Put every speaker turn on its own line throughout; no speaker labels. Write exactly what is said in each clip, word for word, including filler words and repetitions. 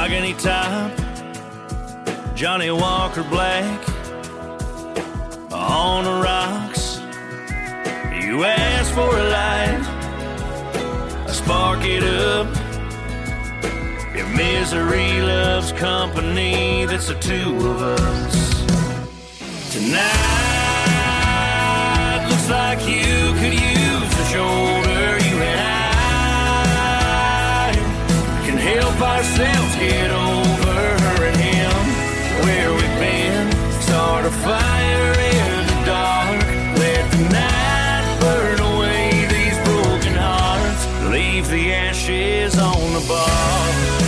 mahogany top, Johnny Walker Black on the rocks. You ask for a light, I spark it up. If misery loves company, that's the two of us. Tonight looks like you could use a shoulder. You and I can help ourselves get over her and him. Where we've been, start a fire in the dark. Let the night burn away these broken hearts. Leave the ashes on the bar.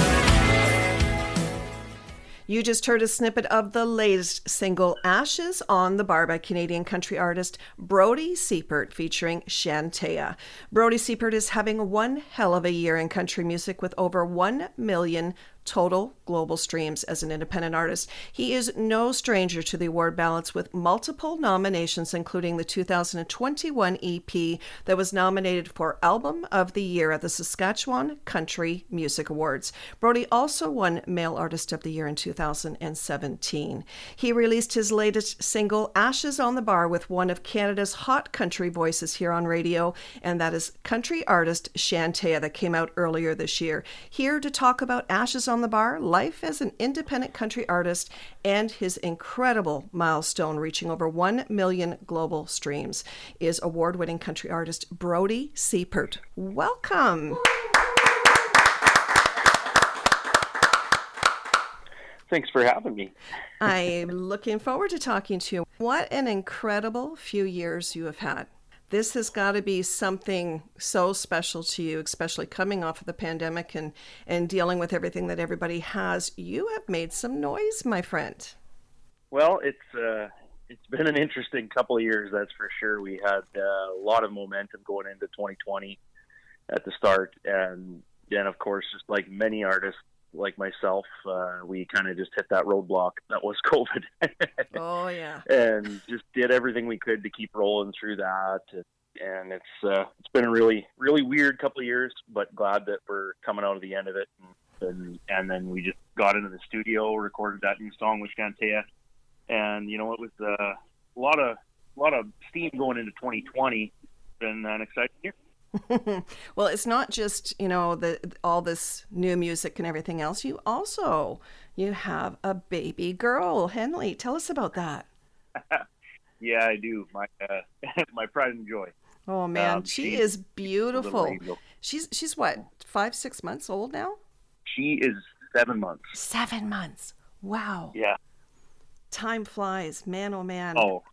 You just heard a snippet of the latest single, Ashes on the Bar, by Canadian country artist Brodie Seipert, featuring Shantea. Brodie Seipert is having one hell of a year in country music with over one million total global streams as an independent artist. He is no stranger to the award ballots with multiple nominations, including the two thousand twenty-one E P that was nominated for Album of the Year at the Saskatchewan Country Music Awards. Brodie also won Male Artist of the Year in two thousand seventeen. He released his latest single, Ashes on the Bar, with one of Canada's hot country voices here on radio, and that is country artist Shantea, that came out earlier this year. Here to talk about Ashes on the Bar, life as an independent country artist, and his incredible milestone reaching over one million global streams is award-winning country artist Brodie Seipert. Welcome.
Thanks for having me.
I'm looking forward to talking to you. What an incredible few years you have had. This has got to be something so special to you, especially coming off of the pandemic and, and dealing with everything that everybody has. You have made some noise, my friend.
Well, it's uh, it's been an interesting couple of years, that's for sure. We had uh, a lot of momentum going into twenty twenty at the start. And then, of course, just like many artists like myself, uh, we kind of just hit that roadblock that was COVID.
Oh, yeah.
And just did everything we could to keep rolling through that. And it's uh, it's been a really, really weird couple of years, but glad that we're coming out of the end of it. And, and, and then we just got into the studio, recorded that new song with Shantea. And, you know, it was uh, a lot of a lot of steam going into twenty twenty. It's been an exciting year.
Well, it's not just, you know, the all this new music and everything else. You also, you have a baby girl, Henley. Tell us about that.
Yeah, I do. My uh, my pride and joy.
Oh man,
um,
she is beautiful.
She's
She's she's what, five, six months old now?
She is seven months.
Seven months. Wow.
Yeah.
Time flies, man. Oh man.
Oh.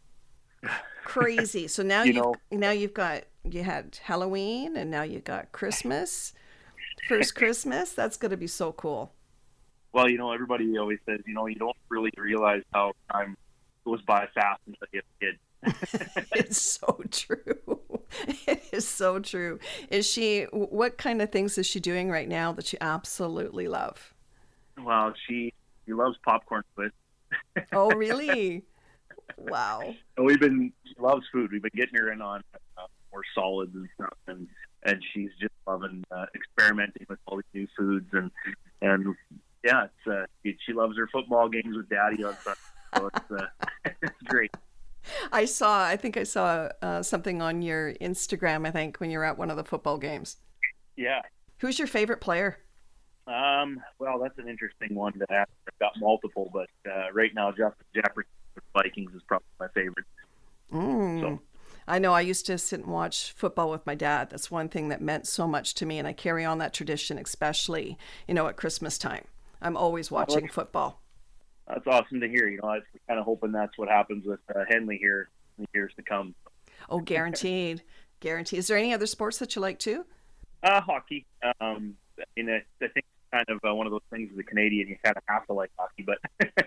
Crazy. So now
you
you've
know,
now you've got you had Halloween and now you got Christmas. First Christmas. That's going to be so cool.
Well, you know, everybody always says, you know, you don't really realize how time goes by fast until you have a kid.
It's so true. It is so true. Is she? What kind of things is she doing right now that you absolutely love?
Well, she she loves popcorn twist.
Oh, really? Wow.
And we've been, she loves food. We've been getting her in on uh, more solids and stuff, and and she's just loving uh, experimenting with all these new foods, and and yeah, it's uh, she, she loves her football games with Daddy on Sunday, so it's uh, it's great.
I saw, I think I saw uh, something on your Instagram, I think, when you were at one of the football games.
Yeah.
Who's your favorite player?
Um, well, that's an interesting one to ask. I've got multiple, but uh, right now, Justin Jefferson with the Vikings is probably my favorite.
Mm.
So.
I know I used to sit and watch football with my dad. That's one thing that meant so much to me, and I carry on that tradition, especially, you know, at Christmas time. I'm always watching
well,
football.
That's awesome to hear. You know, I was kind of hoping that's what happens with uh, Henley here in the years to come.
Oh, guaranteed. Guaranteed. Is there any other sports that you like too?
Uh, hockey. Um, I mean, I, I think it's kind of uh, one of those things as a Canadian, you kind of have to like hockey, but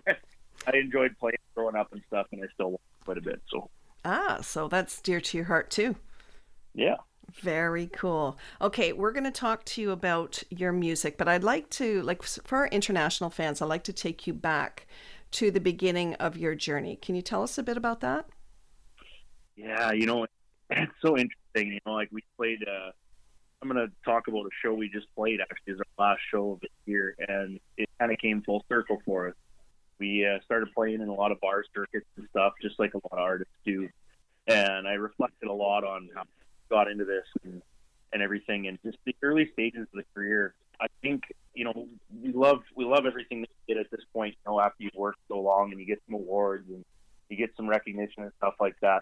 I enjoyed playing growing up and stuff, and I still watch quite a bit. So.
Ah, so that's dear to your heart too.
Yeah.
Very cool. Okay, we're going to talk to you about your music, but I'd like to, like for our international fans, I'd like to take you back to the beginning of your journey. Can you tell us a bit about that?
Yeah, you know, it's so interesting. You know, like we played, uh, I'm going to talk about a show we just played, actually, is our last show of the year, and it kind of came full circle for us. We uh, started playing in a lot of bar circuits and stuff, just like a lot of artists do. And I reflected a lot on how I got into this and, and everything, and just the early stages of the career. I think, you know, we love we love everything that we did at this point, you know, after you've worked so long and you get some awards and you get some recognition and stuff like that.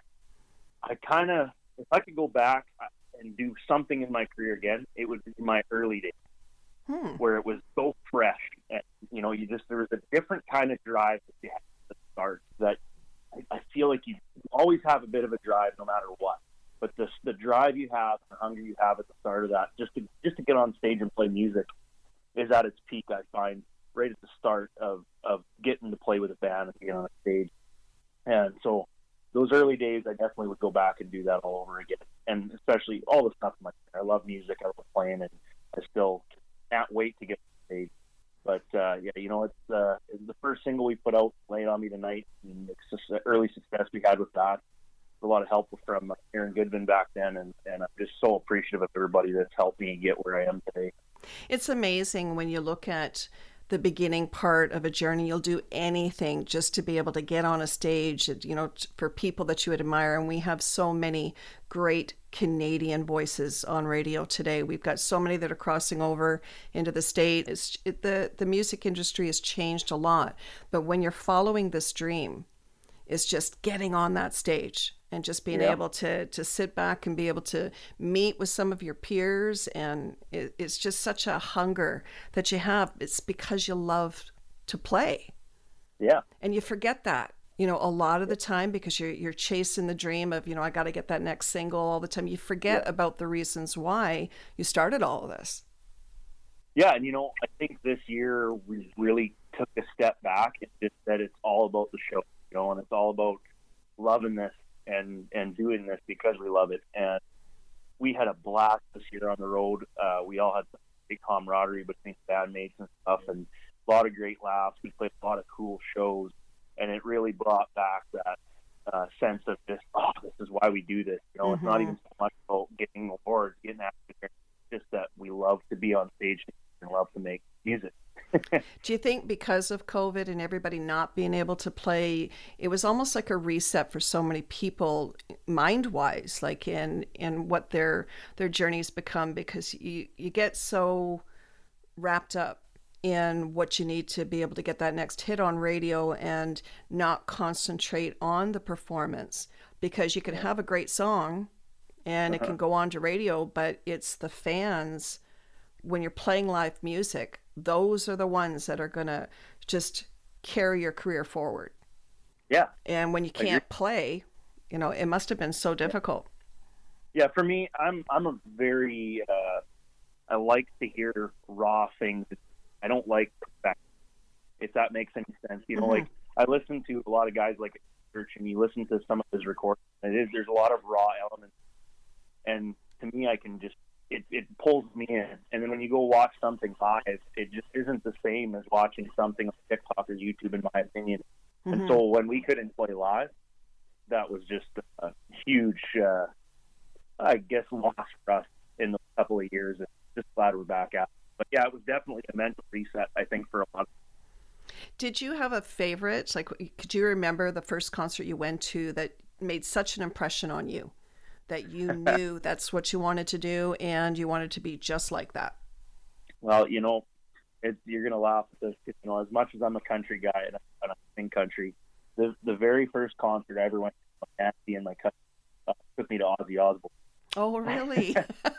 I kind of, if I could go back and do something in my career again, it would be my early days. Hmm. Where it was so fresh, and you know, you just there was a different kind of drive that you had at the start. That I, I feel like you always have a bit of a drive, no matter what. But the the drive you have, the hunger you have at the start of that, just to just to get on stage and play music, is at its peak. I find right at the start of of getting to play with a band and get on a stage. And so those early days, I definitely would go back and do that all over again. And especially all the stuff in my career. I love music. I love playing, and I still can't wait to get on stage. But uh, yeah, you know, it's, uh, it's the first single we put out, "Lay It On Me Tonight," and it's just the early success we had with that. A lot of help from Aaron Goodman back then, and, and I'm just so appreciative of everybody that's helped me get where I am today.
It's amazing when you look at the beginning part of a journey. You'll do anything just to be able to get on a stage, you know, for people that you admire. And we have so many great Canadian voices on radio today. We've got so many that are crossing over into the state. It's, it, the, the music industry has changed a lot. But when you're following this dream, it's just getting on that stage and just being yeah. able to to sit back and be able to meet with some of your peers. And it, it's just such a hunger that you have. It's because you love to play.
Yeah.
And you forget that, you know, a lot of the time, because you're you're chasing the dream of, you know, I got to get that next single all the time. You forget yeah. about the reasons why you started all of this.
Yeah. And, you know, I think this year we really took a step back and just said it's all about the show, you know, and it's all about loving this and and doing this because we love it. And we had a blast this year on the road. Uh, we all had some great camaraderie between bandmates and stuff, and a lot of great laughs. We played a lot of cool shows, and it really brought back that uh, sense of just, oh, this is why we do this. You know, mm-hmm. It's not even so much about getting awards, getting after it. It's just that we love to be on stage and love to make music.
Do you think because of COVID and everybody not being able to play, it was almost like a reset for so many people mind-wise, like in in what their their journeys become, because you, you get so wrapped up in what you need to be able to get that next hit on radio and not concentrate on the performance, because you can have a great song and uh-huh. it can go on to radio, but it's the fans, when you're playing live music, those are the ones that are going to just carry your career forward.
Yeah.
And when you can't play, you know, it must have been so difficult.
Yeah, for me, I'm I'm a very, uh, I like to hear raw things. I don't like perfection, if that makes any sense. You know, mm-hmm. like I listen to a lot of guys like Church, and you listen to some of his recordings, and it is, there's a lot of raw elements. And to me, I can just, It, it pulls me in. And then when you go watch something live, it just isn't the same as watching something on TikTok or YouTube, in my opinion. Mm-hmm. And so when we couldn't play live, that was just a huge, uh, I guess, loss for us in the couple of years. And just glad we're back out. But yeah, it was definitely a mental reset, I think, for a lot of people.
Did you have a favorite? Like, could you remember the first concert you went to that made such an impression on you, that you knew that's what you wanted to do and you wanted to be just like that? Well,
you know, it's, you're going to laugh at this. You know, as much as I'm a country guy and I sing country, the the very first concert I ever went to, Nancy and my cousin uh, took me to Ozzy Osbourne.
Oh, really?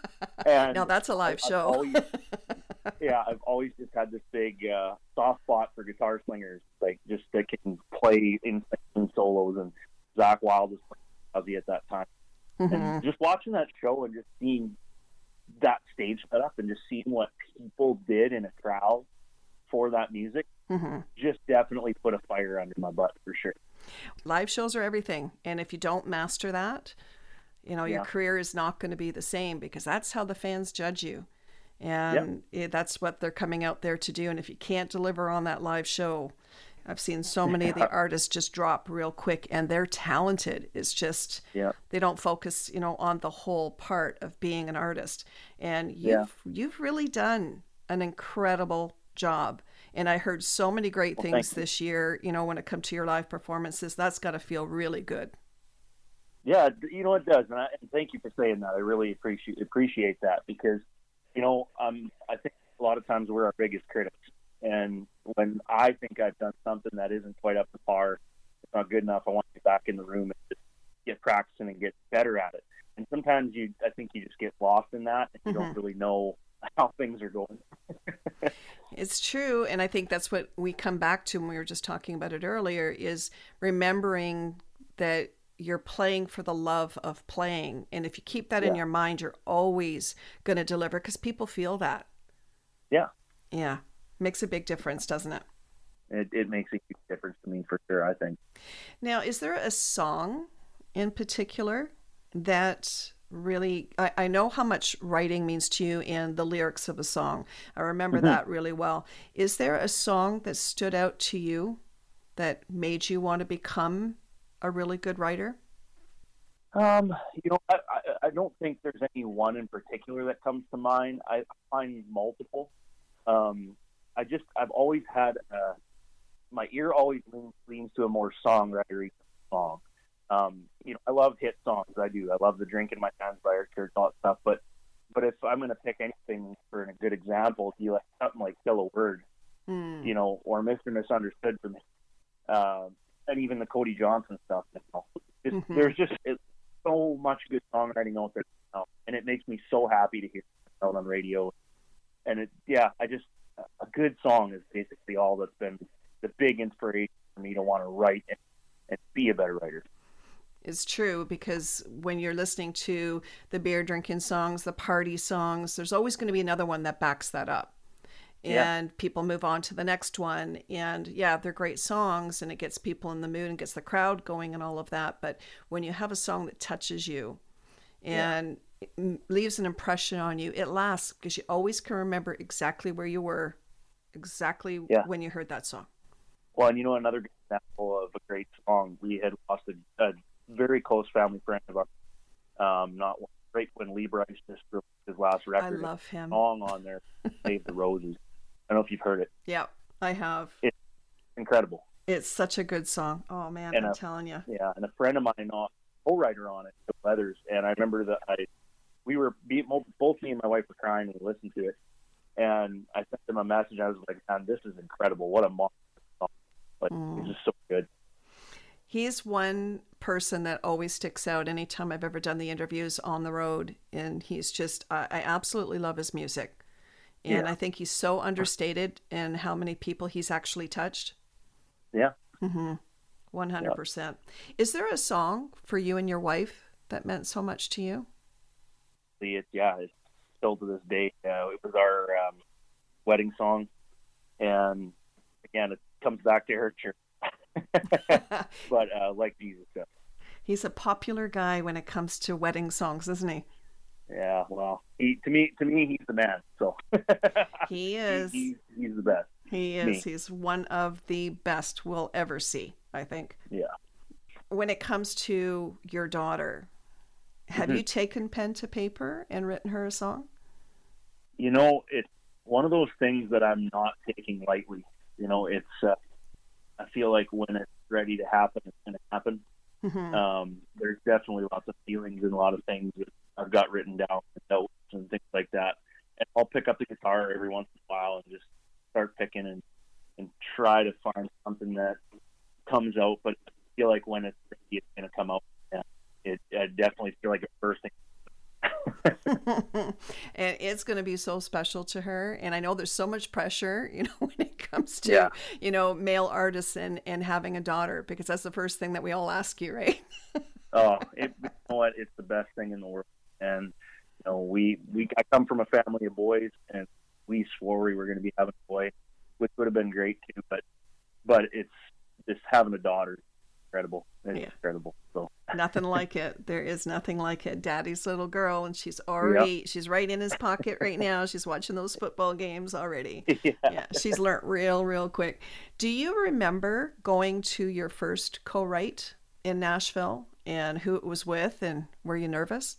Now that's a live I, show. I've always,
yeah, I've always just had this big uh, soft spot for guitar slingers, like just that can play in, in solos, and Zakk Wylde was playing Ozzy at that time. Mm-hmm. And just watching that show and just seeing that stage set up and just seeing what people did in a crowd for that music mm-hmm. just definitely put a fire under my butt for sure.
Live shows are everything. And if you don't master that, you know, your yeah. career is not going to be the same, because that's how the fans judge you. And yep. it, that's what they're coming out there to do. And if you can't deliver on that live show, I've seen so many of the artists just drop real quick, and they're talented. It's just
Yeah.
they don't focus, you know, on the whole part of being an artist. And you've
Yeah.
you've really done an incredible job. And I heard so many great
Well,
things
thank you.
this year, you know, when it comes to your live performances. That's got to feel really good.
Yeah, you know it does, and, I, and thank you for saying that. I really appreciate appreciate that because, you know, um, I think a lot of times we're our biggest critics, and when I think I've done something that isn't quite up to par, it's not good enough, I want to get back in the room and just get practicing and get better at it. And sometimes you, I think you just get lost in that, and you
Mm-hmm.
don't really know how things are going.
It's true. And I think that's what we come back to when we were just talking about it earlier is remembering that you're playing for the love of playing. And if you keep that in
Yeah.
your mind, you're always going to deliver because people feel that.
Yeah,
Yeah. Makes a big difference, doesn't it?
it, it makes a huge difference to me for sure, I think.
Now, is there a song in particular that really, I, I know how much writing means to you and the lyrics of a song. I remember
Mm-hmm.
that really well. Is there a song that stood out to you that made you want to become a really good writer?
Um, you know, I, I, I don't think there's any one in particular that comes to mind. I find multiple. Um, I just, I've always had, uh, my ear always leans, leans to a more songwriter song. Um, you know, I love hit songs. I do. I love the Drink in My Hands by Eric Church, all that stuff. But, but if I'm going to pick anything for a good example, you like something like Kill a Word,
Mm.
you know, or Mister Misunderstood for me. Um, and even the Cody Johnson stuff. You know, just,
Mhm.
There's just it's so much good songwriting out there now, and it makes me so happy to hear it out on radio. And it, yeah, I just a good song is basically all that's been the big inspiration for me to want to write and, and be a better writer.
It's true because when you're listening to the beer drinking songs, the party songs, there's always going to be another one that backs that up.
Yeah.
And people move on to the next one. And yeah, they're great songs and it gets people in the mood and gets the crowd going and all of that. But when you have a song that touches you and it m- leaves an impression on you, it lasts because you always can remember exactly where you were, exactly
Yeah.
when you heard that song.
Well, and you know, another good example of a great song, we had lost a, a very close family friend of ours, um, not right when Lee Bryce just released his last
I
record.
love him.
Song on there, Save the Roses. I don't know if you've heard it.
Yeah, I have.
It's incredible.
It's such a good song. Oh man,
And
I'm
a-
telling you.
Yeah, and a friend of mine, uh, co-writer on it, Bill Weathers, and I remember that I, we were, be- both me and my wife were crying when we listened to it, and I sent him a message. I was like, man, this is incredible. What a monster song. Like,
Mm.
it's just so good.
He's one person that always sticks out anytime I've ever done the interviews on the road. And he's just, I, I absolutely love his music. And
Yeah.
I think he's so understated in how many people he's actually touched.
Yeah.
Mm-hmm. one hundred percent. Is there a song for you and your wife that meant so much to you?
It, yeah, it's still to this day. Uh, it was our um, wedding song. And again, it comes back to her church. But uh, like Jesus does.
He's a popular guy when it comes to wedding songs, isn't he?
Yeah, well, he, to me, to me, he's the man. So
He is.
He, he's, he's the best.
He is.
Me.
He's one of the best we'll ever see, I think.
Yeah.
When it comes to your daughter, have
Mhm.
you taken pen to paper and written her a song?
You know, it's one of those things that I'm not taking lightly. You know, it's, uh, I feel like when it's ready to happen, it's going to happen.
Mhm.
Um, there's definitely lots of feelings and a lot of things that I've got written down in notes and things like that. And I'll pick up the guitar every once in a while and just start picking and, and try to find something that comes out. But I feel like when it's ready, it's going to come out. Yeah, it, I definitely feel like it's bursting.
And it's going to be so special to her. And I know there's so much pressure, you know, when it comes to,
Yeah.
you know, male artists and, and having a daughter, because that's the first thing that we all ask you, right?
Oh, it, you know what? It's the best thing in the world. And, you know, we, we, I come from a family of boys, and we swore we were going to be having a boy, which would have been great too. But, but it's just having a daughter incredible. It's
Yeah.
incredible. So
Nothing like it. There is nothing like it. Daddy's little girl, and she's already, yep. she's right in his pocket right now. She's watching those football games already.
Yeah.
Yeah, she's learned real, real quick. Do you remember going to your first co-write in Nashville and who it was with, and were you nervous?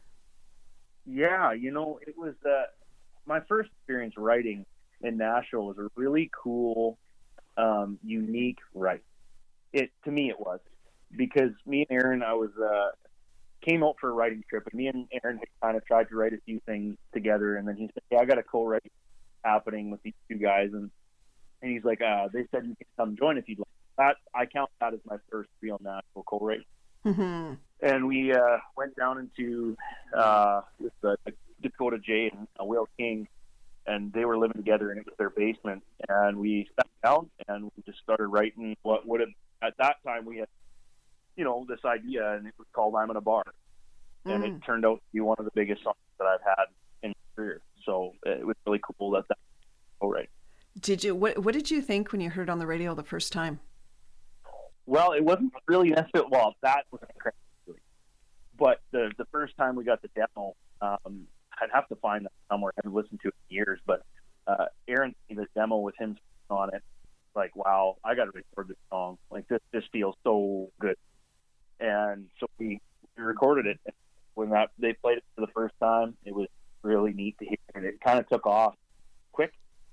Yeah, you know, it was uh, my first experience writing in Nashville was a really cool, um, unique write. It to me it was. Because me and Aaron, I was uh, came out for a writing trip, and me and Aaron had kind of tried to write a few things together, and then he said, "Yeah, I got a co-write happening with these two guys," and and he's like, uh, "They said you can come join if you'd like." That I count that as my first real Nashville co-write.
Mm-hmm.
And we uh, went down into uh, with uh, Dakota J and uh, Will King, and they were living together, and it was their basement, and we sat down and we just started writing what would have at that time we had. You know, this idea, and it was called I'm in a Bar. And
mm.
it turned out to be one of the biggest songs that I've had in my career. So it was really cool that that was right.
Did you, what, what did you think when you heard it on the radio the first time?
Well, it wasn't really necessarily, well, that was incredible. But the, the first time we got the demo, um, I'd have to find that somewhere. I haven't listened to it in years, but uh, Aaron seen the demo with him on it. Like, wow, I got to record this song. Like, this just feels so good. And so we, we recorded it. When that they played it for the first time, it was really neat to hear, and it kind of took off quick,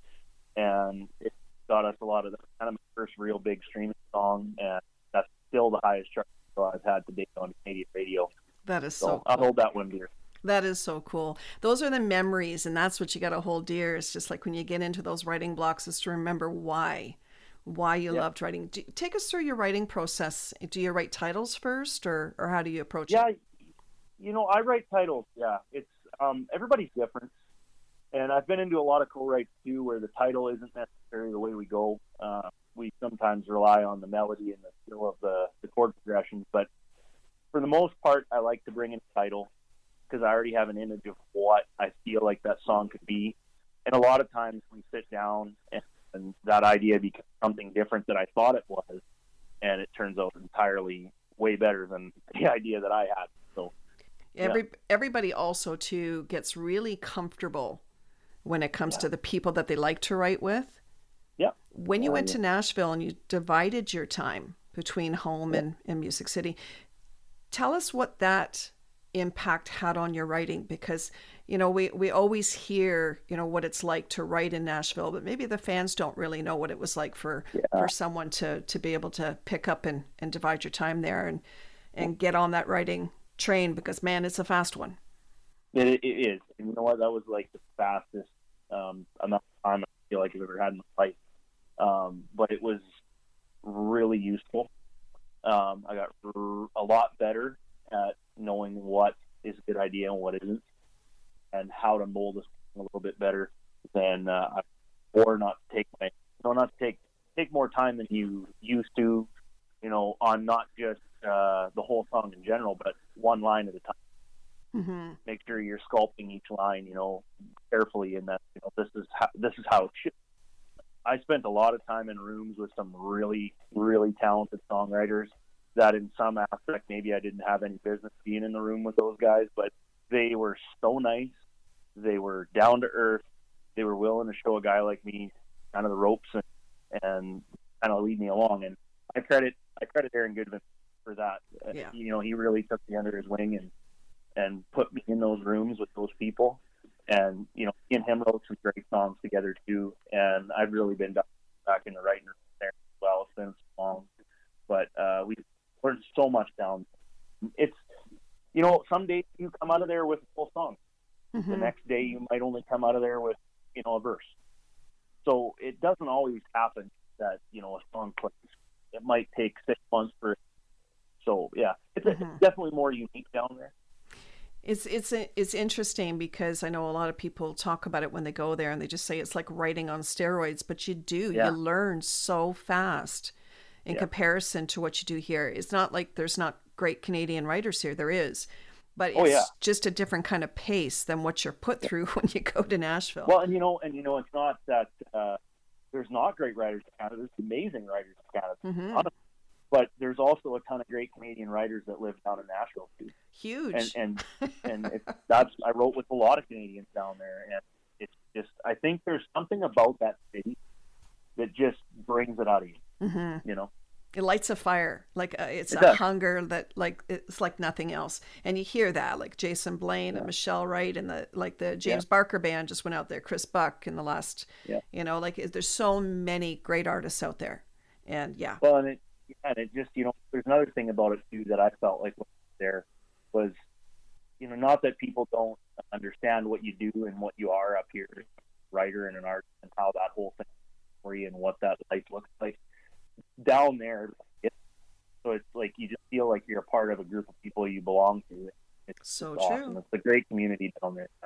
and it got us a lot of the kind of my first real big streaming song, and that's still the highest chart I've had to date on Canadian radio.
That is so,
so
cool.
I'll hold that one dear.
That is so cool. Those are the memories, and that's what you got to hold dear. It's just like when you get into those writing blocks, is to remember why. why you yeah. loved writing. Do, take us through your writing process. Do you write titles first, or, or how do you approach
yeah,
it?
Yeah, you know, I write titles. Yeah, it's um, everybody's different. And I've been into a lot of co-writes too, where the title isn't necessarily the way we go. Uh, we sometimes rely on the melody and the feel of the, the chord progressions. But for the most part, I like to bring in a title because I already have an image of what I feel like that song could be. And a lot of times we sit down and and that idea becomes something different than I thought it was, and it turns out entirely way better than the idea that I had. So,
Every
yeah.
everybody also too gets really comfortable when it comes
yeah.
to the people that they like to write with.
Yeah.
When you
uh,
went
yeah.
to Nashville and you divided your time between home
yeah.
and, and Music City, tell us what that impact had on your writing, because you know we we always hear you know what it's like to write in Nashville, but maybe the fans don't really know what it was like for
yeah.
for someone to to be able to pick up and and divide your time there and and get on that writing train, because man, it's a fast one.
It, it is, and you know what, that was like the fastest um amount of time I feel like I've ever had in my life, um but it was really useful. um I got r- a lot better at knowing what is a good idea and what isn't, and how to mold this a little bit better than uh, or not to take my, no, not to take take more time than you used to, you know, on not just uh, the whole song in general, but one line at a time.
Mm-hmm.
Make sure you're sculpting each line, you know, carefully, and that you know this is how, this is how it should. I spent a lot of time in rooms with some really, really talented songwriters that in some aspect maybe I didn't have any business being in the room with those guys, but they were so nice. They were down to earth. They were willing to show a guy like me kind of the ropes and, and kind of lead me along. And I credit I credit Aaron Goodman for that.
Yeah.
You know, he really took me under his wing and and put me in those rooms with those people. And you know, he and him wrote some great songs together too. And I've really been back in the writing room there as well since long. But uh, we learned so much down. It's, you know, some days you come out of there with a full song.
Mm-hmm.
The next day you might only come out of there with, you know, a verse. So it doesn't always happen that, you know, a song plays. It might take six months for it. So yeah, it's, mm-hmm. it's definitely more unique down there.
It's it's it's interesting because I know a lot of people talk about it when they go there and they just say it's like writing on steroids, but you do,
yeah.
you learn so fast in yeah. comparison to what you do here. It's not like there's not great Canadian writers here. There is, but it's
oh, yeah.
just a different kind of pace than what you're put through when you go to Nashville.
Well, and you know, and you know, it's not that uh, there's not great writers in Canada. There's amazing writers in Canada,
mm-hmm.
honestly. But there's also a ton of great Canadian writers that live down in Nashville too.
Huge.
And and and it, that's I wrote with a lot of Canadians down there, and it's just I think there's something about that city that just brings it out of you. Mm-hmm. You know,
it lights a fire. Like uh, it's
it
a
does.
hunger that like it's like nothing else. And you hear that like Jason Blaine yeah. and Michelle Wright and the like the James yeah. Barker band just went out there. Chris Buck in the last. Yeah. You know, like there's so many great artists out there, and yeah.
Well, and it and it just you know there's another thing about it too that I felt like was there was you know not that people don't understand what you do and what you are up here, as a writer and an artist, and how that whole thing for you and what that life looks like down there. It, so it's like you just feel like you're a part of a group of people you belong to. It's
so
awesome.
True.
It's a great community down there.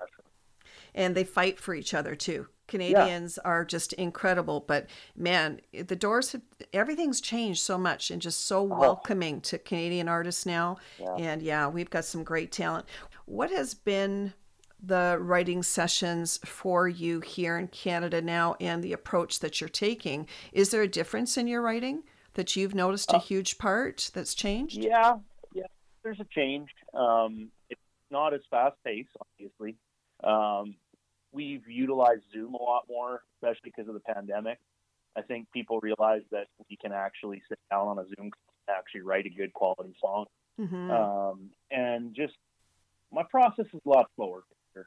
And they fight for each other too. Canadians yeah. are just incredible, but man, the doors have, everything's changed so much and just so welcoming oh. to Canadian artists now. Yeah. And yeah, we've got some great talent. What has been the writing sessions for you here in Canada now and the approach that you're taking? Is there a difference in your writing that you've noticed a uh, huge part that's changed?
Yeah, yeah, there's a change. Um, it's not as fast paced, obviously. Um, we've utilized Zoom a lot more, especially because of the pandemic. I think people realize that we can actually sit down on a Zoom and actually write a good quality song. Mm-hmm. Um, and just my process is a lot slower,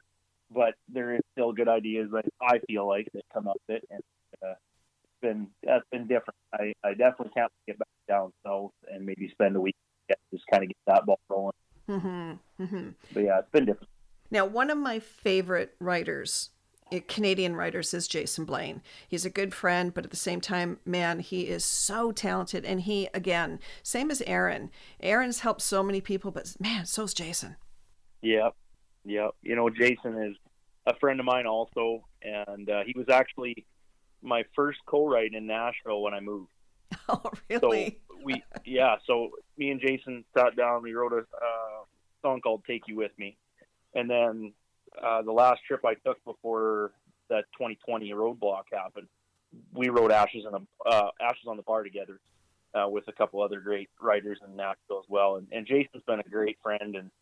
but there is still good ideas that I feel like that come up with it, and uh, it's been that's been different. I, I definitely can't get back down south and maybe spend a week to just kind of get that ball rolling. Mm-hmm. Mm-hmm. But yeah, it's been different.
Now, one of my favorite writers, Canadian writers, is Jason Blaine. He's a good friend, but at the same time, man, he is so talented. And he, again, same as Aaron. Aaron's helped so many people, but man, so's Jason.
Yep. Yep. You know, Jason is a friend of mine also, and uh, he was actually my first co-write in Nashville when I moved.
Oh, really?
So we, yeah, so me and Jason sat down, we wrote a uh, song called Take You With Me. And then uh, the last trip I took before that twenty twenty roadblock happened, we wrote Ashes on the uh, Ashes on the Bar together uh, with a couple other great writers in Nashville as well. And, and Jason's been a great friend, and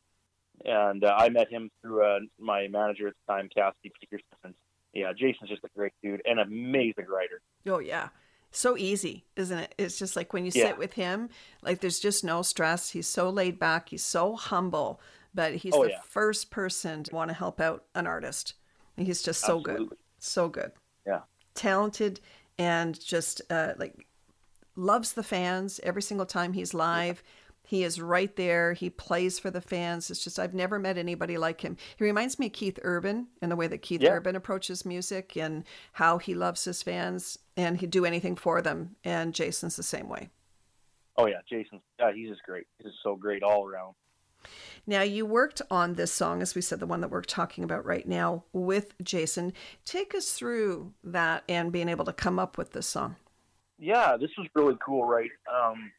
and uh, I met him through uh, my manager at the time, Cassidy Peterson. And yeah, Jason's just a great dude and amazing writer.
Oh yeah, so easy, isn't it? It's just like when you yeah. sit with him, like there's just no stress. He's so laid back. He's so humble. But he's oh, the yeah. first person to want to help out an artist. He's just so Absolutely. good. So good.
Yeah.
Talented and just uh, like loves the fans every single time he's live. Yeah. He is right there. He plays for the fans. It's just, I've never met anybody like him. He reminds me of Keith Urban in the way that Keith yeah. Urban approaches music and how he loves his fans and he'd do anything for them. And Jason's the same way.
Oh yeah. Jason's, yeah, he's just great. He's just so great all around.
Now, you worked on this song, as we said, the one that we're talking about right now with Jason. Take us through that and being able to come up with this song.
Yeah, this was really cool, right? Um,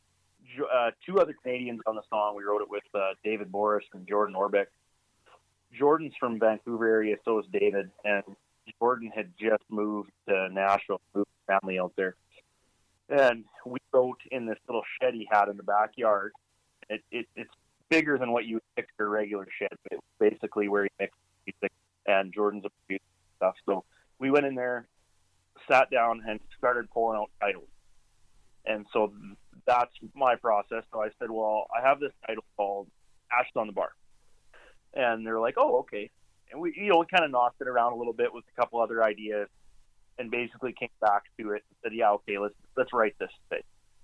uh, two other Canadians on the song. We wrote it with uh, David Boris and Jordan Orbeck. Jordan's from Vancouver area, so is David. And Jordan had just moved to Nashville, moved his family out there. And we wrote in this little shed he had in the backyard. It, it, it's bigger than what you would picture a regular shed, but it was basically where he mixed music, and Jordan's a producer and stuff. So we went in there, sat down, and started pulling out titles. And so that's my process. So I said, well, I have this title called Ashes on the Bar. And they're like, oh, okay. And we, you know, we kind of knocked it around a little bit with a couple other ideas and basically came back to it and said, yeah, okay, let's, let's write this thing.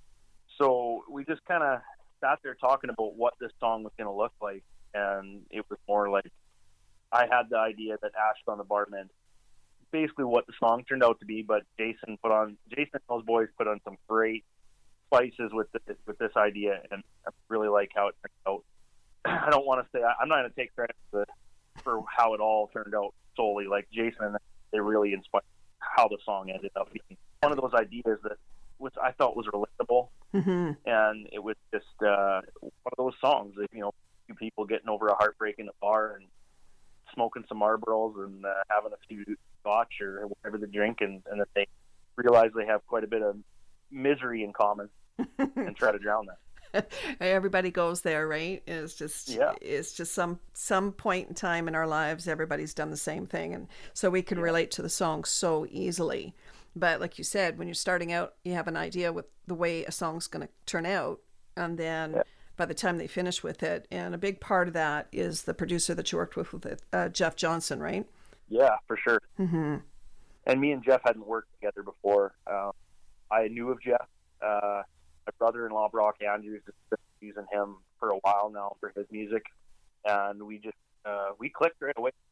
So we just kind of sat there talking about what this song was going to look like, and it was more like I had the idea that Ashes on the Bar meant basically what the song turned out to be, but Jason put on Jason and those boys put on some great spices with this with this idea, and I really like how it turned out. I don't want to say I'm not going to take credit for, the, for how it all turned out solely. Like Jason and they really inspired how the song ended up being one of those ideas that which I thought was relatable, mm-hmm. and it was just uh, one of those songs that, you know, two people getting over a heartbreak in a bar and smoking some Marlboros and uh, having a few scotch or whatever they drink, and, and that they realize they have quite a bit of misery in common. and try to drown that.
Everybody goes there, right? It's just,
Yeah.
it's just some some point in time in our lives, everybody's done the same thing, and so we can
Yeah.
relate to the song so easily. But like you said, when you're starting out, you have an idea with the way a song's going to turn out, and then
Yeah.
by the time they finish with it, and a big part of that is the producer that you worked with, with it, uh, Jeff Johnson, right?
Yeah, for sure.
Mm-hmm.
And me and Jeff hadn't worked together before. Um, I knew of Jeff. Uh, my brother-in-law, Brock Andrews, has been using him for a while now for his music, and we just uh, we clicked right away.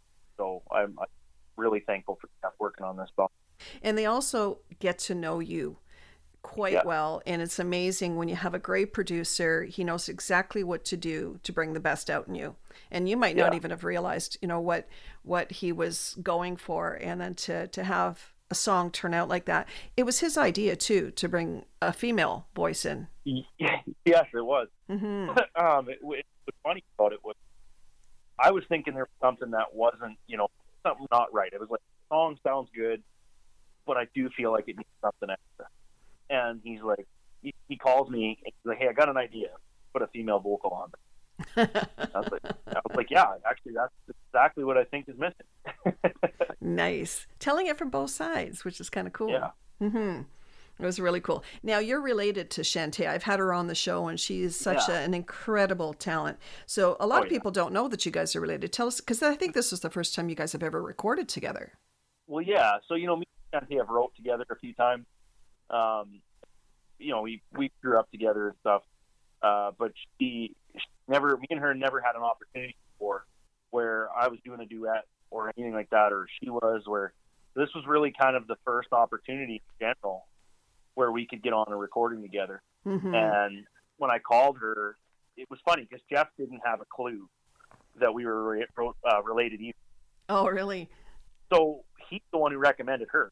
So I'm, I'm really thankful for Jeff working on this song.
And they also get to know you quite
Yeah.
well, and it's amazing when you have a great producer. He knows exactly what to do to bring the best out in you, and you might not
Yeah.
even have realized, you know, what what he was going for. And then to to have a song turn out like that, it was his idea too, to bring a female voice in.
Yes, it was.
Mm-hmm.
um, it, it was funny about it was I was thinking there was something that wasn't, you know, something not right. It was like, the song sounds good, but I do feel like it needs something extra. And he's like, he, he calls me and he's like, hey, I got an idea. Put a female vocal on it. I was like, I was like, yeah, actually, that's exactly what I think is missing.
Nice. Telling it from both sides, which is kind of cool.
Yeah.
Mm-hmm. It was really cool. Now, you're related to Shantae. I've had her on the show, and she's such
Yeah.
a, an incredible talent. So a lot
Oh,
of
yeah.
people don't know that you guys are related. Tell us, because I think this is the first time you guys have ever recorded together.
Well, yeah. So, you know, me and Shantae have wrote together a few times. Um, you know, we, we grew up together and stuff. Uh, but she, she never, me and her never had an opportunity before where I was doing a duet or anything like that, or she was, where this was really kind of the first opportunity in general where we could get on a recording together.
Mm-hmm.
And when I called her, it was funny because Jeff didn't have a clue that we were re- uh, related either.
Oh, really?
So he's the one who recommended her.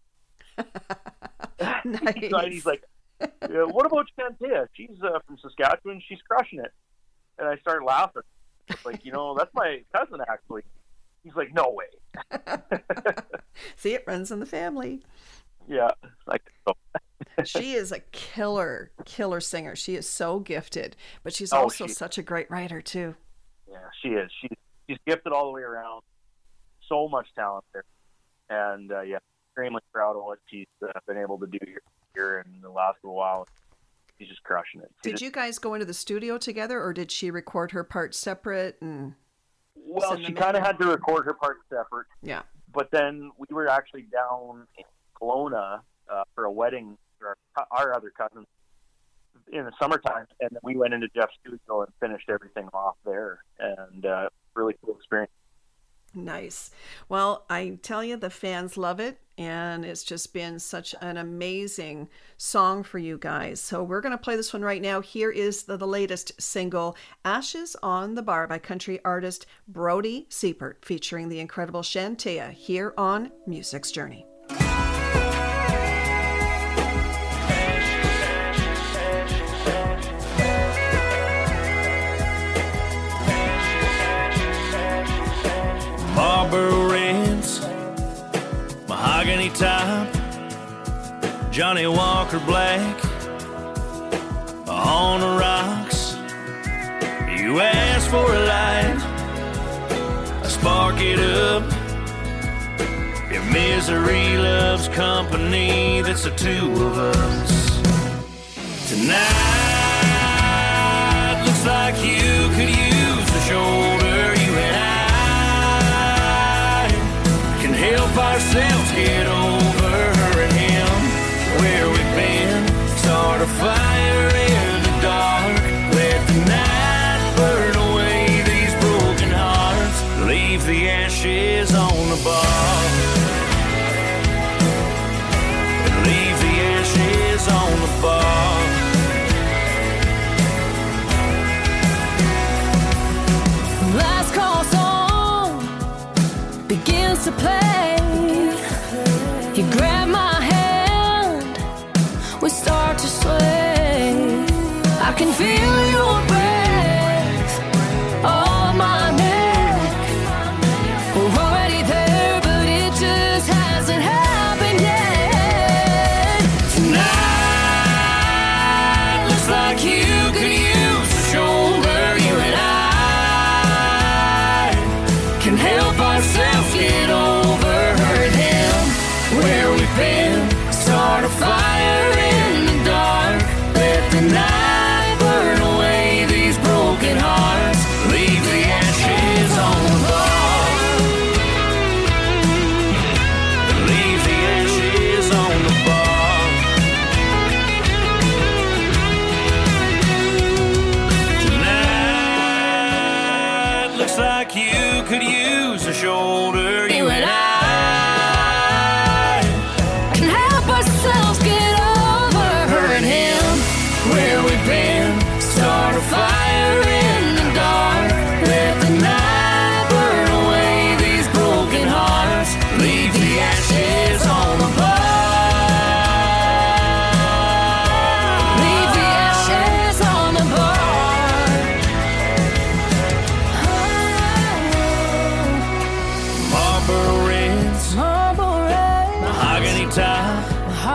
Nice.
So he's like, yeah, what about Shantae? She's uh, from Saskatchewan. She's crushing it. And I started laughing. I was like, you know, that's my cousin, actually. He's like, no way.
See, it runs in the family.
Yeah. Like, so.
She is a killer, killer singer. She is so gifted, but she's
Oh,
also
she-
such a great writer, too.
Yeah, she is. She's, she's gifted all the way around. So much talent there. And, uh, yeah, extremely proud of what she's uh, been able to do here, here in the last little while. She's just crushing it. She
Did
just,
you guys go into the studio together, or did she record her parts separate? And
well,
send
she
them
kind of
in?
had to record her part separate.
yeah.
But then we were actually down in Kelowna uh, for a wedding for our, our other cousins in the summertime, and then we went into Jeff's studio and finished everything off there. And uh, really cool experience.
Nice. Well, I tell you, the fans love it, and it's just been such an amazing song for you guys. So we're going to play this one right now. Here is the, the latest single, Ashes on the Bar, by country artist Brody Seipert, featuring the incredible Shantae, here on Music's Journey.
Marlboro Reds, mahogany top, Johnny Walker Black, on the rocks. You ask for a light, I spark it up. Your misery loves company, that's the two of us. Tonight looks like you could use the shoulder you and I can help ourselves get over her and him. Where we've been, start a fire in the dark, let the night burn away these broken hearts, leave the ashes on the bar, leave the ashes on the bar.
Last call song begins to play. You grab my hand, we start to sway. I can feel your breath on my neck. We're already there, but it just hasn't happened yet. Tonight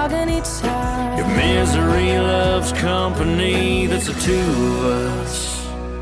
hugging each other.
If misery loves company, that's the two of us.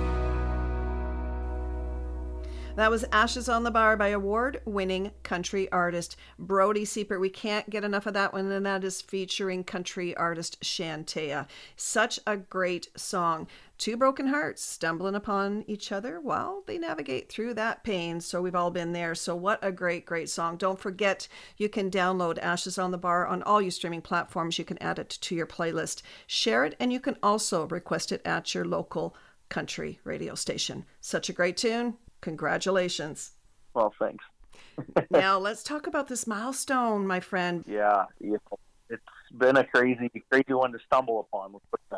That was Ashes on the Bar by award-winning country artist Brodie Seepert. We can't get enough of that one, and that is featuring country artist Shantea. Such a great song. Two broken hearts stumbling upon each other while they navigate through that pain. So we've all been there. So what a great, great song. Don't forget, you can download Ashes on the Bar on all your streaming platforms. You can add it to your playlist. Share it, and you can also request it at your local country radio station. Such a great tune. Congratulations.
Well, thanks.
Now let's talk about this milestone, my friend.
Yeah, you know, it's been a crazy, crazy one to stumble upon.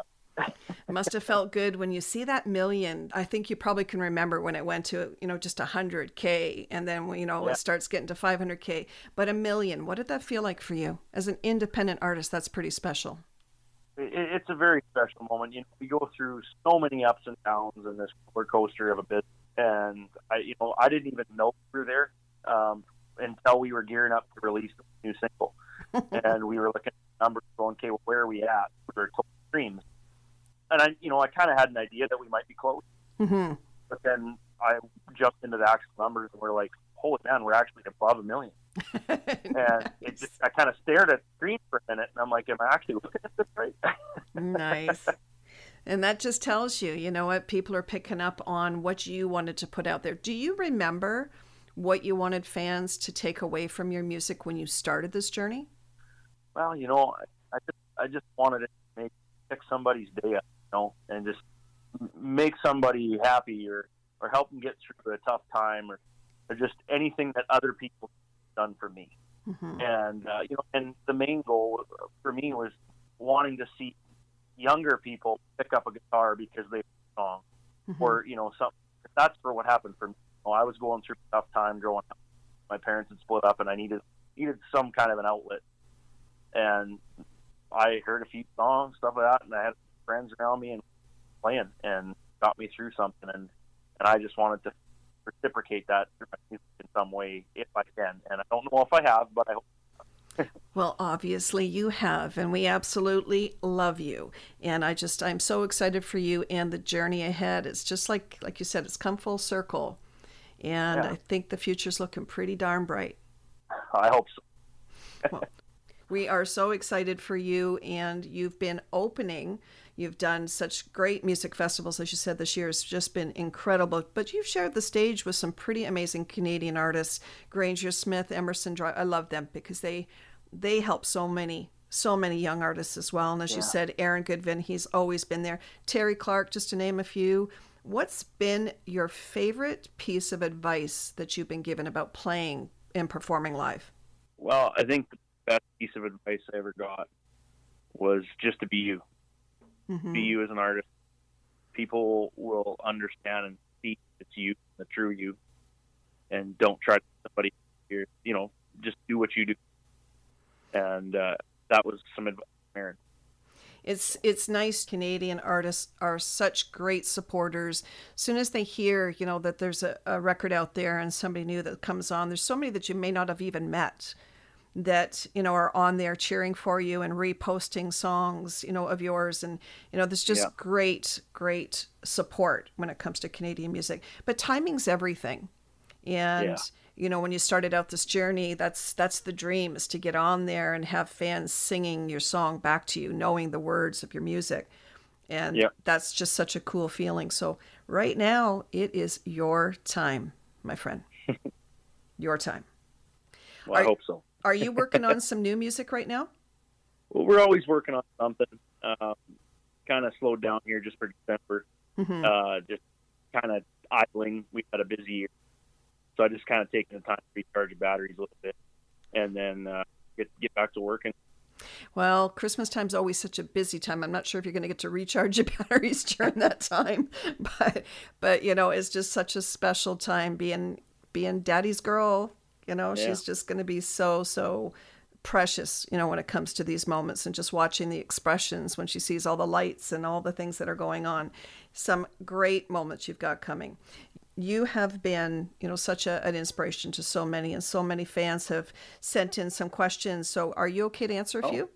Must have felt good when you see that million. I think you probably can remember when it went to, you know, just one hundred K, and then, you know, yeah. It starts getting to five hundred K. But a million, what did that feel like for you? As an independent artist, that's pretty special.
It's a very special moment. You know, we go through so many ups and downs in this roller coaster of a business. And I, you know, I didn't even know we were there um, until we were gearing up to release the new single, and we were looking at numbers, going, "Okay, well, where are we at?" We were total streams, and I, you know, I kind of had an idea that we might be close,
mm-hmm.
but then I jumped into the actual numbers, and we're like, "Holy man, we're actually above a million." And it just, I kind of stared at the screen for a minute, and I'm like, "Am I actually looking at this right?"
Nice. And that just tells you, you know what, people are picking up on what you wanted to put out there. Do you remember what you wanted fans to take away from your music when you started this journey?
Well, you know, I, I just I just wanted it to make pick somebody's day up, you know, and just make somebody happy, or, or help them get through a tough time, or, or just anything that other people have done for me.
Mm-hmm.
And uh, you know, and the main goal for me was wanting to see younger people pick up a guitar because they a song,
mm-hmm.
or you know, something. That's for what happened for me. You know, I was going through a tough time growing up. My parents had split up, and I needed needed some kind of an outlet. And I heard a few songs, stuff like that, and I had friends around me and playing, and got me through something. And and I just wanted to reciprocate that through my music in some way, if I can. And I don't know if I have, but I hope.
Well, obviously you have, and we absolutely love you. And I just, I'm so excited for you and the journey ahead. It's just like, like you said, it's come full circle. And yeah. I think the future's looking pretty darn bright.
I hope so.
Well, we are so excited for you, and you've been opening. You've done such great music festivals, as you said, this year has just been incredible. But you've shared the stage with some pretty amazing Canadian artists, Granger Smith, Emerson Drive. I love them because they they help so many, so many young artists as well. And as yeah. you said, Aaron Goodvin, he's always been there. Terry Clark, just to name a few. What's been your favorite piece of advice that you've been given about playing and performing live?
Well, I think the best piece of advice I ever got was just to be you.
Mm-hmm.
Be you as an artist. People will understand and see it's you, the true you, and don't try to somebody here. You know, just do what you do. And uh, that was some advice from Aaron.
It's it's nice. Canadian artists are such great supporters. As soon as they hear, you know, that there's a, a record out there and somebody new that comes on, there's so many that you may not have even met that, you know, are on there cheering for you and reposting songs, you know, of yours. And, you know, there's just yeah. great, great support when it comes to Canadian music. But timing's everything. And, yeah. you know, when you started out this journey, that's that's the dream, is to get on there and have fans singing your song back to you, knowing the words of your music. And yeah. that's just such a cool feeling. So right now, it is your time, my friend. Your time.
Well, are, I hope so.
Are you working on some new music right now?
Well, we're always working on something. Um, kind of slowed down here just for December.
Mm-hmm.
Uh, just kind of idling. We've had a busy year. So I just kind of taking the time to recharge the batteries a little bit, and then uh, get get back to working.
Well, Christmas time's always such a busy time. I'm not sure if you're going to get to recharge your batteries during that time, but but you know, it's just such a special time being being Daddy's girl. You know, yeah. she's just going to be so so precious. You know, when it comes to these moments, and just watching the expressions when she sees all the lights and all the things that are going on. Some great moments you've got coming. You have been, you know, such a, an inspiration to so many, and so many fans have sent in some questions. So are you okay to answer a
oh,
few?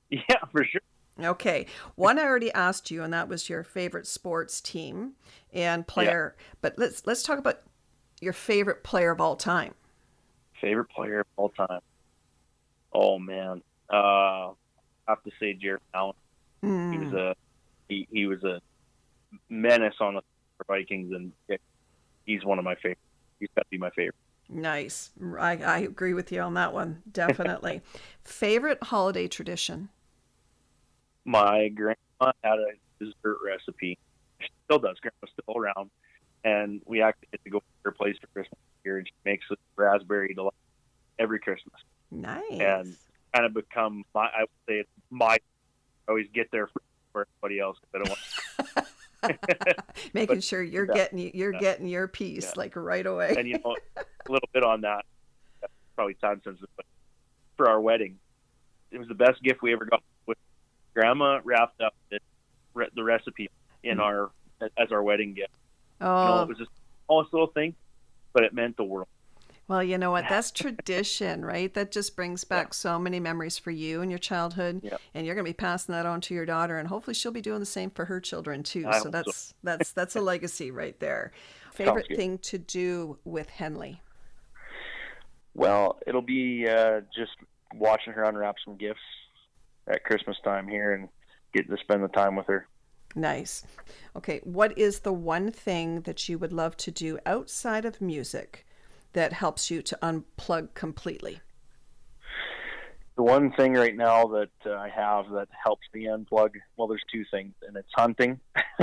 Yeah, for sure.
Okay. One I already asked you, and that was your favorite sports team and player. Yeah. But let's let's talk about your favorite player of all time.
Favorite player of all time. Oh man, uh, I have to say Jared Allen. Mm. He was a he, he was a menace on the Vikings, and he's one of my favorites. He's got to be my favorite.
Nice. I, I agree with you on that one. Definitely. Favorite holiday tradition?
My grandma had a dessert recipe. She still does. Grandma's still around. And we actually get to go to her place for Christmas here, and she makes a raspberry delight every Christmas.
Nice.
And kind of become, my, I would say it's my, I always get there for everybody else because I don't want
making
but,
sure you're
yeah,
getting you're
yeah,
getting your piece, yeah, like right away.
And you know, a little bit on that, probably time sensitive, but for our wedding, it was the best gift we ever got. With Grandma wrapped up the, the recipe in mm. our as our wedding gift.
Oh,
you know, it was just a small little thing, but it meant the world.
Well, you know what? That's tradition, right? That just brings back yeah. so many memories for you and your childhood.
Yeah.
And you're going to be passing that on to your daughter, and hopefully she'll be doing the same for her children too.
I
so that's
so.
that's that's a legacy right there. Favorite thing to do with Henley?
Well, it'll be uh, just watching her unwrap some gifts at Christmas time here and getting to spend the time with her.
Nice. Okay, what is the one thing that you would love to do outside of music that helps you to unplug completely?
The one thing right now that uh, I have that helps me unplug, well, there's two things, and it's hunting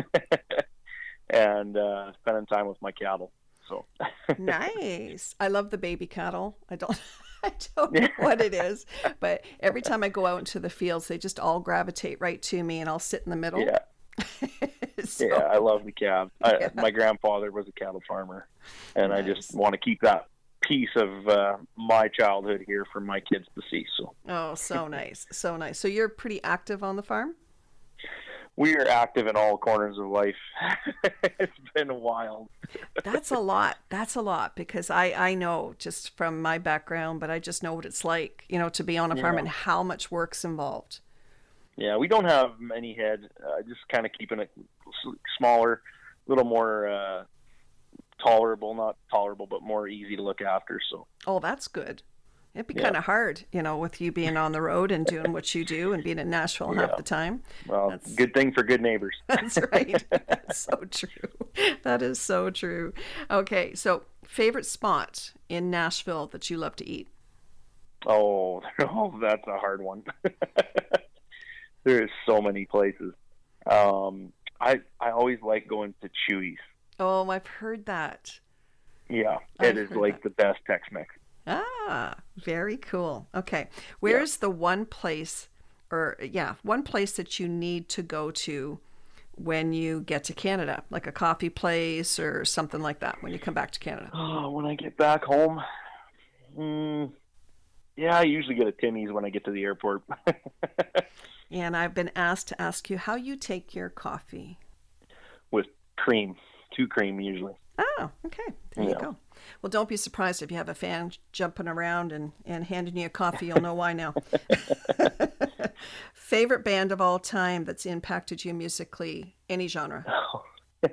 and uh, spending time with my cattle. So
nice. I love the baby cattle. I don't I don't know what it is, but every time I go out into the fields, they just all gravitate right to me, and I'll sit in the middle.
Yeah. so, yeah, I love the calves.
Yeah.
I, my grandfather was a cattle farmer, and nice. I just want to keep that piece of uh, my childhood here for my kids to see. So.
Oh, so nice, so nice. So you're pretty active on the farm?
We are active in all corners of life. It's been wild.
That's a lot. That's a lot because I, I know just from my background, but I just know what it's like, you know, to be on a farm yeah. and how much work's involved.
Yeah, we don't have many head, uh, just kind of keeping it smaller, a little more uh, tolerable, not tolerable, but more easy to look after. So.
Oh, that's good. It'd be
yeah.
kind of hard, you know, with you being on the road and doing what you do and being in Nashville
yeah.
half the time.
Well,
that's...
good thing for good neighbors.
That's right. That's so true. That is so true. Okay, so favorite spot in Nashville that you love to eat?
Oh, oh that's a hard one. There's so many places. Um, I I always like going to Chewy's.
Oh, I've heard that.
Yeah,
I've
it is like that. The best Tex-Mex.
Ah, very cool. Okay. Where's yeah. the one place or yeah, one place that you need to go to when you get to Canada, like a coffee place or something like that when you come back to Canada?
Oh, when I get back home, mm, yeah, I usually get a Timmy's when I get to the airport.
And I've been asked to ask you how you take your coffee.
With cream, two cream usually.
Oh, okay. There
yeah.
you go. Well, don't be surprised if you have a fan jumping around and, and handing you a coffee. You'll know why now. Favorite band of all time that's impacted you musically, any genre?
Oh,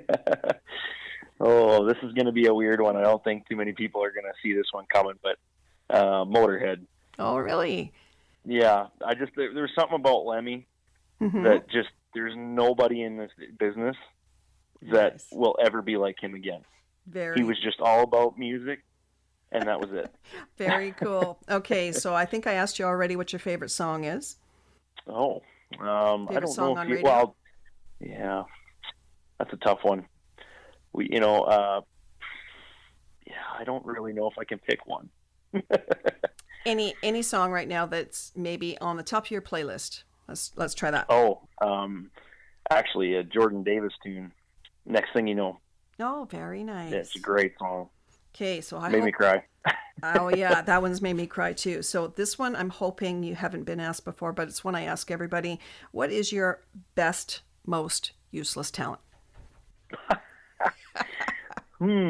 oh this is going to be a weird one. I don't think too many people are going to see this one coming, but uh, Motorhead.
Oh, really?
Yeah. I just there, there's something about Lemmy mm-hmm. that just there's nobody in this business that nice. Will ever be like him again.
Very.
He was just all about music, and that was it.
Very cool. Okay, so I think I asked you already what your favorite song is.
Oh, um,
favorite
I don't
song
know.
On
if you,
radio?
Well, yeah, that's a tough one. We, you know, uh, yeah, I don't really know if I can pick one.
any any song right now that's maybe on the top of your playlist? Let's let's try that.
Oh, um, actually, a Jordan Davis tune. Next Thing You Know.
Oh, very nice.
Yeah, it's a great song.
Okay, so I
made
hope...
me cry.
Oh yeah, that one's made me cry too. So this one, I'm hoping you haven't been asked before, but it's one I ask everybody. What is your best, most useless talent?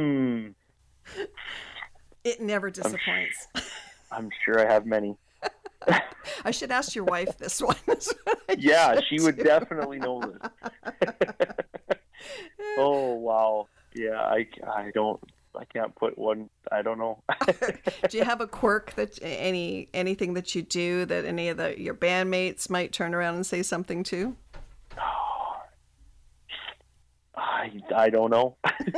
hmm.
It never disappoints.
I'm, I'm sure I have many.
I should ask your wife this one.
Yeah, she would definitely know this. Oh, wow. Yeah, I, I don't, I can't put one, I don't know.
Do you have a quirk that any, anything that you do that any of the, your bandmates might turn around and say something to?
I, I don't know.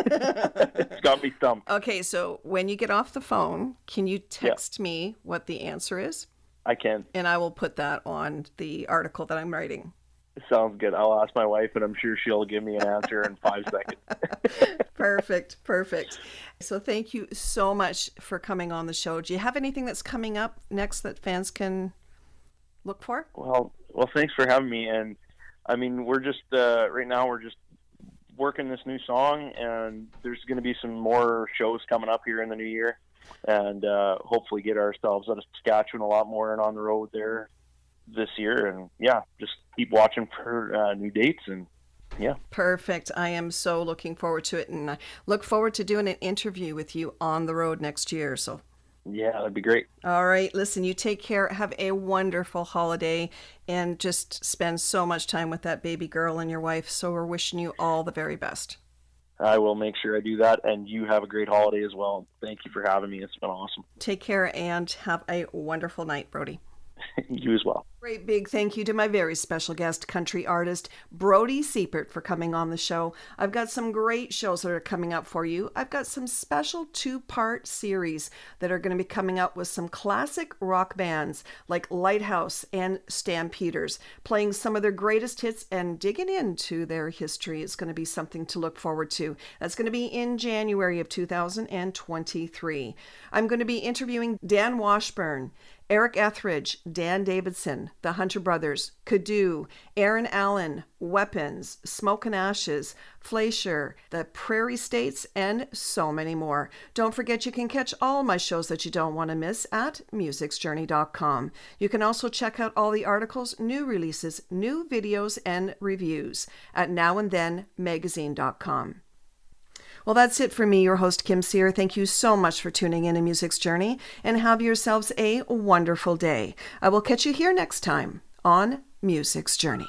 It's got me stumped.
Okay, so when you get off the phone, can you text yeah. me what the answer is?
I can.
And I will put that on the article that I'm writing.
Sounds good. I'll ask my wife, and I'm sure she'll give me an answer in five seconds.
Perfect, perfect. So thank you so much for coming on the show. Do you have anything that's coming up next that fans can look for?
Well, well, thanks for having me. And I mean, we're just uh, right now we're just working this new song, and there's going to be some more shows coming up here in the new year, and uh, hopefully get ourselves out of Saskatchewan a lot more and on the road there this year. And yeah, just keep watching for uh, new dates. And yeah,
perfect. I am so looking forward to it, and I look forward to doing an interview with you on the road next year. So
yeah, that'd be great.
All right, listen, you take care, have a wonderful holiday, and just spend so much time with that baby girl and your wife. So we're wishing you all the very best.
I will make sure I do that, and you have a great holiday as well. Thank you for having me. It's been awesome.
Take care and have a wonderful night, Brody.
You as well.
Great big thank you to my very special guest, country artist Brody Siepert, for coming on the show. I've got some great shows that are coming up for you. I've got some special two-part series that are going to be coming up with some classic rock bands like Lighthouse and Stampeders, playing some of their greatest hits and digging into their history. It's going to be something to look forward to. That's going to be in January of two thousand twenty-three. I'm going to be interviewing Dan Washburn, Eric Etheridge, Dan Davidson, the Hunter Brothers, Kadu, Aaron Allen, Weapons, Smoke and Ashes, Fleischer, the Prairie States, and so many more. Don't forget you can catch all my shows that you don't want to miss at musics journey dot com. You can also check out all the articles, new releases, new videos, and reviews at now and then magazine dot com. Well, that's it for me, your host, Kim Sear. Thank you so much for tuning in to Music's Journey, and have yourselves a wonderful day. I will catch you here next time on Music's Journey.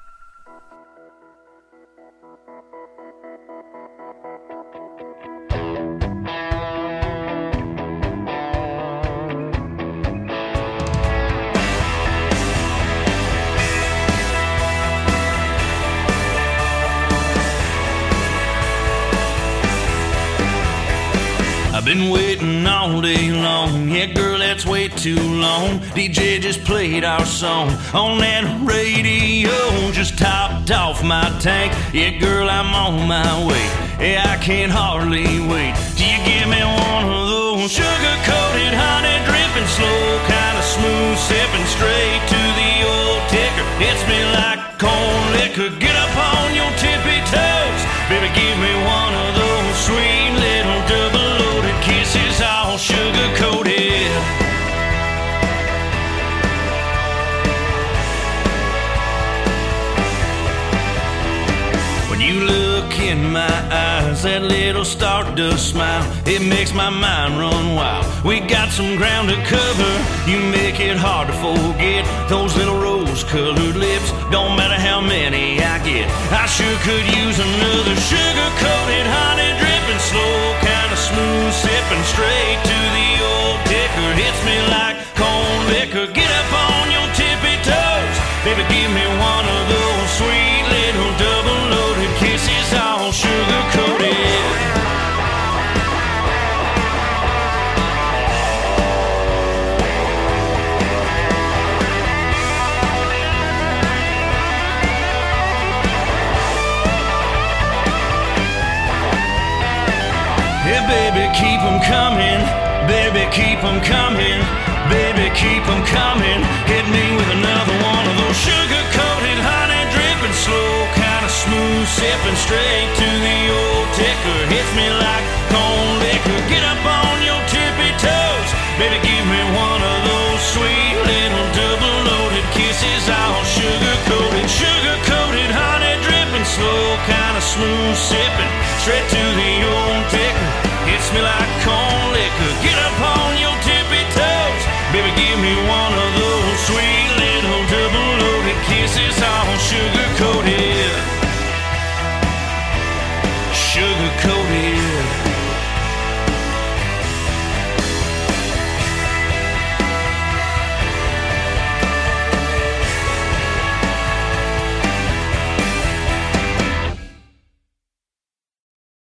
Been waiting all day long, yeah girl, that's way too long. D J just played our song on that radio, just topped off my tank. Yeah girl, I'm on my way, yeah I can't hardly wait till you give me one of those sugar-coated, honey dripping slow, kind of smooth, sipping straight to the old ticker. Hits me like cold liquor, get up on your tippy toes, baby give me one of those sweet little double kisses all sugar-coated. When you look in my eyes, that little stardust smile, it makes my mind run wild. We got some ground to cover, you make it hard to forget. Those little rose-colored lips, don't matter how many I get. I sure could use another sugar-coated, honey dripping slow, kind of smooth, sipping straight to the old ticker. Hits me like cold liquor, get up on your tippy toes, baby give me one of those sweet little double-loaded kisses all sugar-coated. Yeah, baby, keep them coming. Baby, keep them coming. Baby, keep them coming. Hit me with another one of those sugar-coated, honey dripping slow, kind of smooth, sipping straight to the old ticker. Hits me like cold liquor. Get up on your tippy toes, baby, give me one of those sweet little double-loaded kisses all sugar-coated. Sugar-coated, honey dripping slow, kind of smooth, sipping straight to the old ticker. Hits me like cold liquor. Get up on your tippy toes, baby, give me one of those sugar coated